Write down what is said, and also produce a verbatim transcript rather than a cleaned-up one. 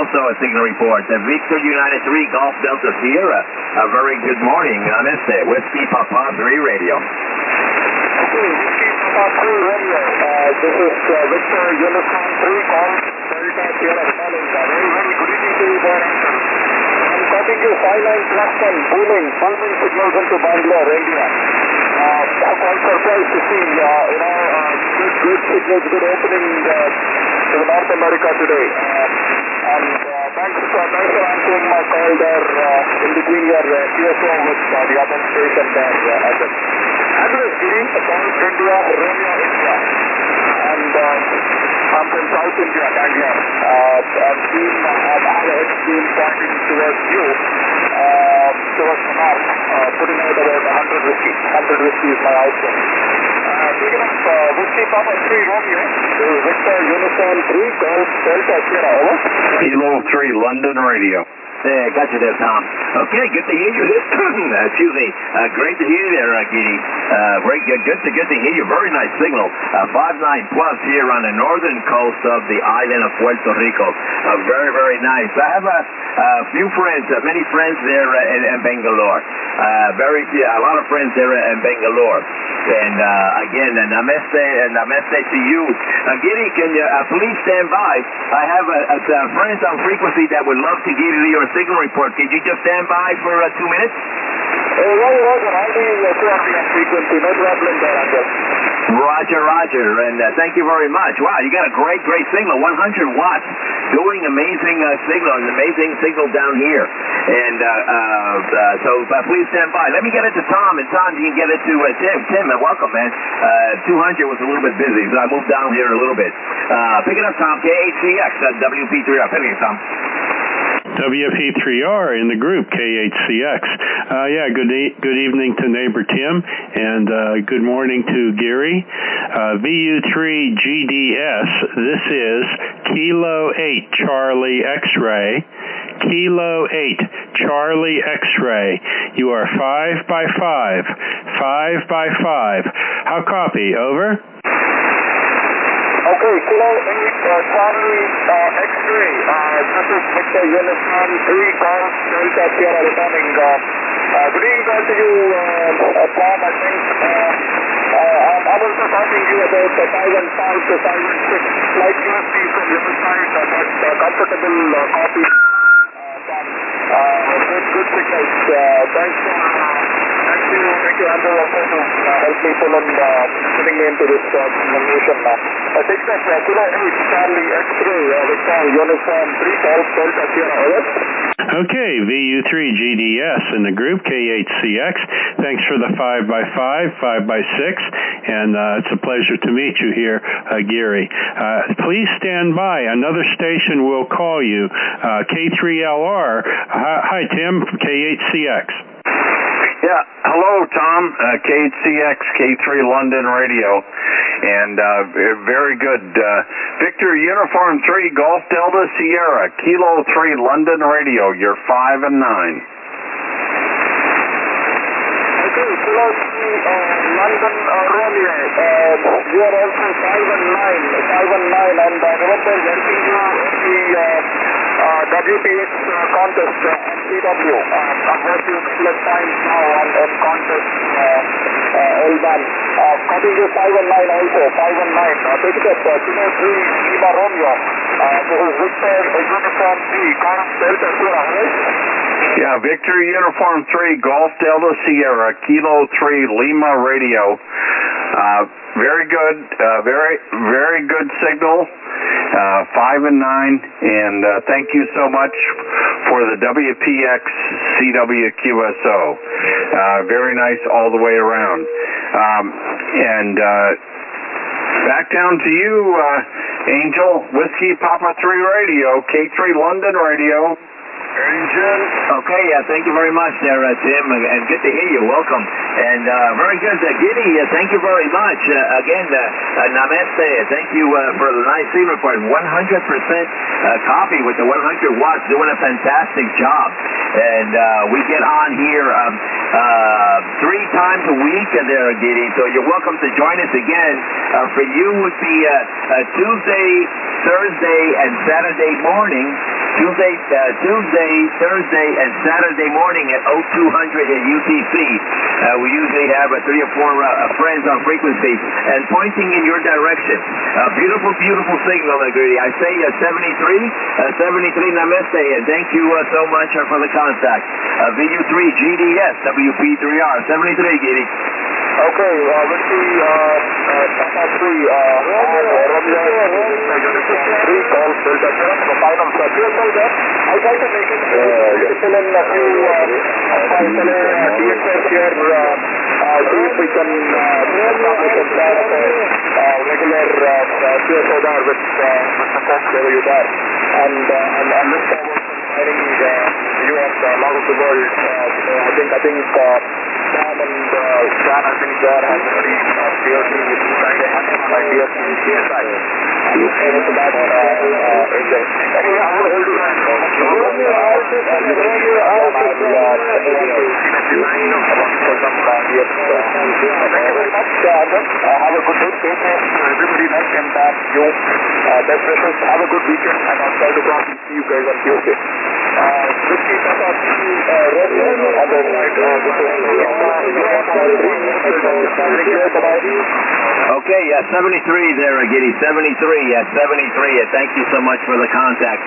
also a signal report. Uh, Victor United three, Golf Delta Sierra. A very good morning. Namaste. Whiskey Papa three Radio. Okay, Whiskey Papa three Radio. Uh, this is uh, Victor Uniform three, Golf Delta Sierra. Very, very good evening to you, boy. I'm calling you five nine plus one, booming, booming signals into Bangalore, India. Uh, I'm quite surprised to see, uh, you know, uh, good, good signals, good opening uh, to North America today. Uh, and uh, thanks, uh, thanks for answering my call there uh, in between your uh, T S O with uh, the other station there. Uh, at the address, Giri, South India, Romeo, India. And uh, I'm from South India, Bangalore. Uh, I've seen, uh, I've had a head team pointing towards you. Uh, towards the north, uh, putting out about one hundred whiskey. one hundred whiskey is my output. Uh, speaking of uh, Whiskey Papa three Romeo, this is Victor Uniform three, Golf Delta Sierra, over. Kilo three, London Radio. There, got you there, Tom. Okay, good to hear you. Excuse me. Uh, great to hear you there, uh, Giddy. Uh, great, good, good to good to hear you. Very nice signal. Uh, five nine plus here on the northern coast of the island of Puerto Rico. Uh, very, very nice. I have a, a few friends, uh, many friends there uh, in, in Bangalore. Uh, very, yeah, a lot of friends there in Bangalore. And uh, again, uh, namaste, and namaste to you. Uh, Giddy, can you uh, please stand by? I have a, a, a friends on frequency that would love to give you your signal report. Could you just stand by for uh, two minutes? Uh, Roger, Roger. I'll be uh, on frequency. No problem there, Angel. Roger, Roger. And uh, thank you very much. Wow, you got a great, great signal. one hundred watts. Doing amazing uh, signal. An amazing signal down here. And uh, uh, uh, so uh, please stand by. Let me get it to Tom. And Tom, you can get it to uh, Tim. Tim, uh, welcome, man. Uh, two hundred was a little bit busy, so I moved down here a little bit. Uh, pick it up, Tom. K H C X, uh, W P three R. Pick it up, Tom. W P three R in the group, K H C X. Uh, yeah, good e- good evening to neighbor Tim, and uh, good morning to Gary. Uh, V U three G D S, this is Kilo eight Charlie X-Ray. Kilo eight Charlie X-Ray. You are five by five. five by five. How copy? Over? Okay, Kilo eight uh, Charlie uh, X-Ray. Uh, this is Victor Uniform three, Golf Delta Sierra returning. Uh, uh, good evening to you, uh, uh, Tom. I think uh, uh, I'm, I'm also talking to you about the five and five to five and six. Slight U S B from your side, uh, but uh, comfortable uh, copy. Uh, Tom. Uh, good, good signals. Uh, thanks for... Uh, Thank you, thank you, Andrew, also to uh, help me pull in, uh, putting me into this uh, conversation. Uh, uh, take that, uh, Kilo eight, Charlie X-Ray, uh, Victor Uniform three, Golf Delta Sierra, over. Okay, V U three G D S in the group, K H C X. Thanks for the five by five, five by six, and uh, it's a pleasure to meet you here, uh, Gary. Uh, please stand by. Another station will call you, uh, K three L R. Hi, hi, Tim, K H C X. Yeah, hello, Tom, uh, K H C X, K three London Radio, and uh, very good. Uh, Victor Uniform three, Golf Delta Sierra, Kilo three London Radio, you're five and nine. Okay, Kilo three, uh, London uh, Romeo, uh, you are also five and nine, five and nine, and uh, remember, helping you in the uh, uh, W P X uh, contest uh, on C W. Uh, I'm working split times now on, on contest uh, uh, L one. Uh, copy you five and nine also, five and nine. Uh, take it up, uh, Kilo three, Lima Romeo. Uh, this is Victor uh, Uniform three, Golf Delta Sierra, right? Yeah, Victor Uniform three, Golf Delta Sierra, Kilo three, Lima Radio. Uh, very good, uh, very, very good signal, uh, five and nine, and uh, thank you so much for the W P X C W Q S O. Uh, very nice all the way around. Um, and uh, back down to you, uh, Angel, Whiskey Papa three Radio, K three London Radio. Angel. Okay, uh, thank you very much there, uh, Tim, and good to hear you. Welcome. And uh, very good. Uh, Giddy, uh, thank you very much. Uh, again, uh, uh, namaste. Thank you uh, for the nice signal report. one hundred percent uh, copy with the one hundred watts, doing a fantastic job. And uh, we get on here um, uh, three times a week uh, there, Giddy, so you're welcome to join us again. Uh, for you would be uh, uh, Tuesday, Thursday, and Saturday morning. Tuesday, uh, Tuesday, Thursday, and Saturday morning at oh two hundred at U T C. Uh, we usually have uh, three or four uh, friends on frequency and pointing in your direction. Uh, beautiful, beautiful signal, Grady. I say uh, seventy-three, uh, seventy-three Namaste, and thank you uh, so much uh, for the contact. Uh, V U three G D S, W P three R, seventy-three, Giddy. Okay, uh, with the uh, uh, Tata three, uh, Romeo, three calls, Delta seven, the final circle. So that I try to make it uh, fill in a few uh, D X S here, uh, uh, see if we can uh, establish a plan of a uh, regular uh, P S O there with, uh, with the folks over you there. And, uh, and, and look forward to finding uh, you at uh, lot of the world. Uh, so I think, I think, uh, Sam and uh, Sam, I think God has already uh, P O C with trying to handle my P O C P S I. I look forward to that, uh, uh, Angel. Anyway, I will hold you back. Romeo Alpha, Romeo Alpha, for some uh, yes. Uh, thank you very much, Adam. Uh, have a good day. Stay safe. Everybody nice and back. You, uh, best wishes. Have a good weekend, and I'll try to come and see you guys on Tuesday. Uh, with the Tata uh, Romeo on the side, uh, this is Okay, yeah, seventy-three there, Giddy. seventy-three, yeah, seventy-three. Yeah, thank you so much for the contact.